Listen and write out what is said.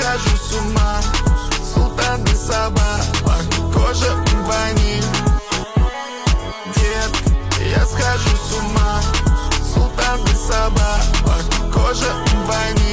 схожу с ума. Султан и собака, кожа ваниль. Детка, я схожу с ума. Султан и собака, кожа ваниль.